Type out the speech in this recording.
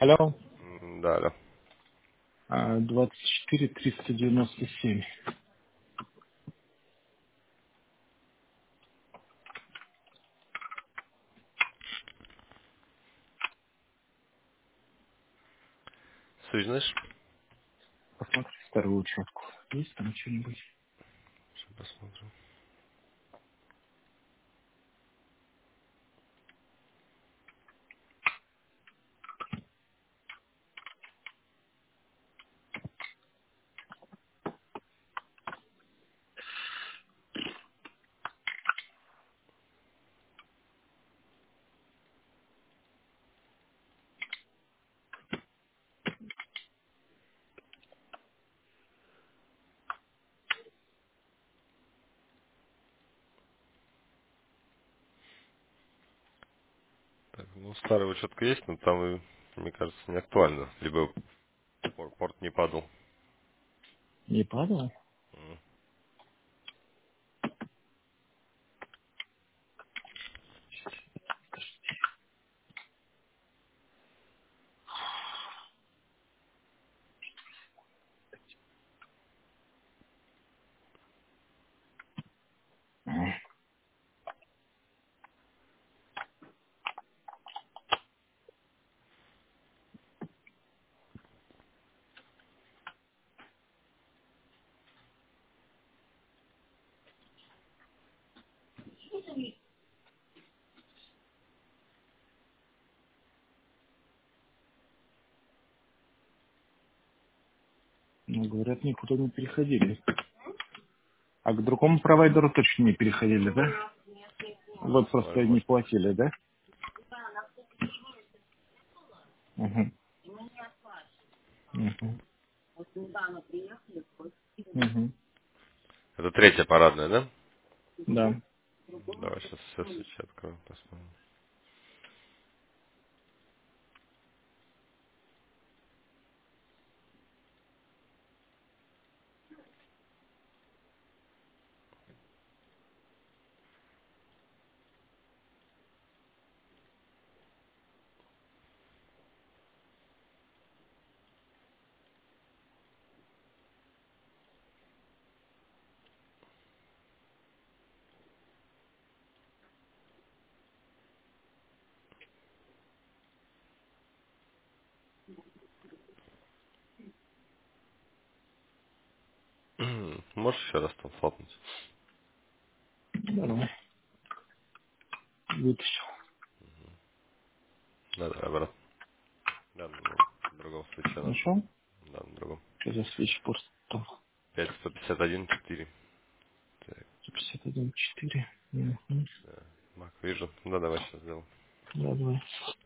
Алло, Да, да. 24 397. Суть знаешь? Посмотри вторую учетку. Есть там что-нибудь? Сейчас посмотрим. Так, ну, старая учетка есть, но там, мне кажется, не актуально. Либо порт не падал. Не падало? Ну, говорят, никуда не переходили. А к другому провайдеру точно не переходили, да? Вы Не знаю, просто не может. платили, да? Угу. Угу. Угу. Это третья парадная, да? Да. Давай сейчас все свечи откроем, посмотрим. Можешь еще раз там флопнуть? Давай. Вытащил. Да, да, обратно. Да, ну, в другом свече надо. Нашел? Да, на другом. Что за свечи просто? 5151. Так, 51,4. Угу. да. Мак, вижу. Да, давай сейчас сделаем. Да, давай.